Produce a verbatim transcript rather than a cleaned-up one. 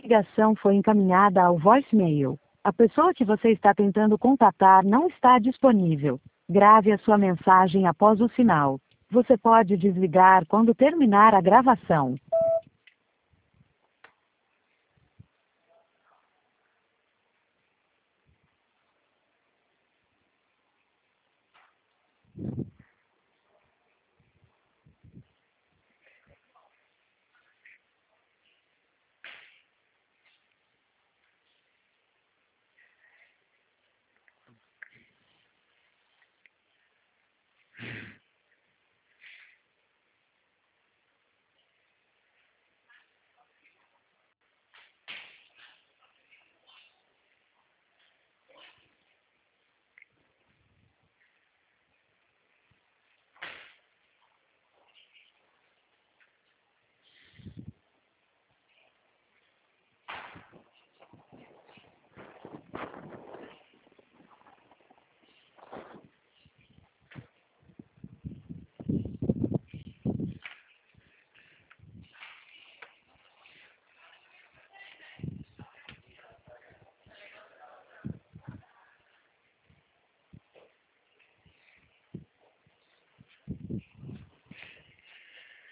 ligação foi encaminhada ao voicemail. A pessoa que você está tentando contatar não está disponível. Grave a sua mensagem após o sinal. Você pode desligar quando terminar a gravação.